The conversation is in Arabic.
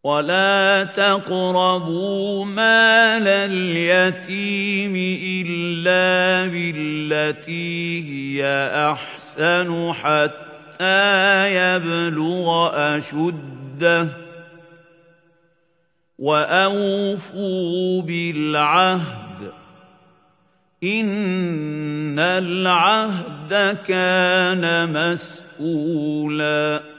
ولا تقربوا مال اليتيم إلا بالتي هي أحسن حتى يبلغ أشده وأوفوا بالعهد إن العهد كان مسؤولا